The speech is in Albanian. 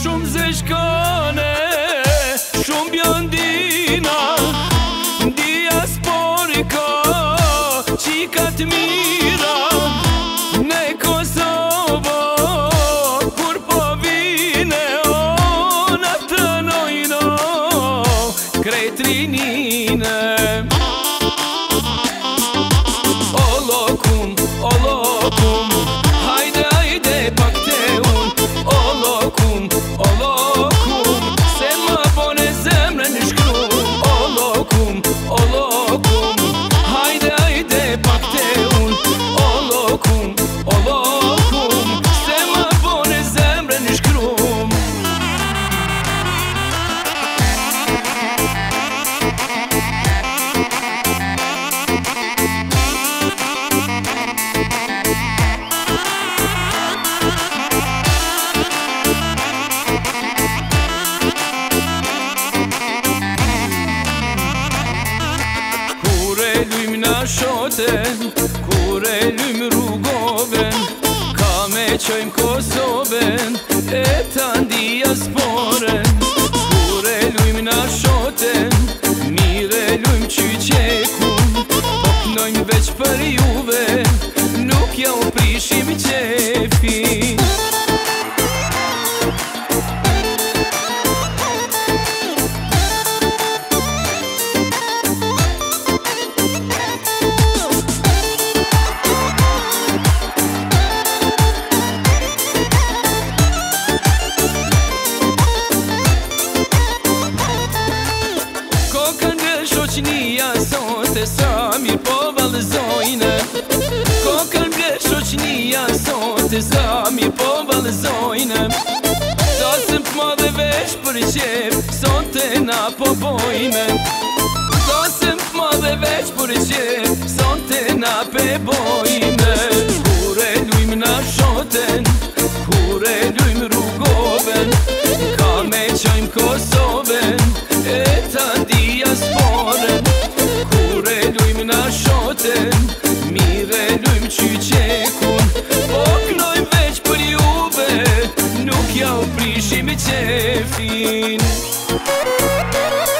shumë zeshkane, shumë bjondina, diasporika, qikat mira në Kosovo, kur po vine o në të nojno krejt rinine. O lokum, hajde, hajde pak te un. O lokum, se ma bone zemre në shkrum. O lokum, hajde, hajde pak te un. O lokum, se ma bone zemre në shkrum. Shoten, kur e lym rrugoven, ka me qojm Kosoven, e tan diasporen. Kur e lym na shoten, mire lym qyqekun, po knojm veç për juve, nuk ja u prishim qefin. Shoqnia sot e sa mirë po vallëzojnë. Kokën ble shoqnia sot e sa mirë po vallëzojnë. Dasëm t'madhe veç për qef, sot e na po bojnë. Dasëm t'madhe veç për qef, sot e na pe bojnë. Kur e lujmë na shoten, kur e lujmë rrugoven, ka me qojmë Kosoven, e ta diasporen. Kur e lujmë na shoten, mire lujmë qyqekun, po knojmë veç për juve, nuk ja u prishim qefin.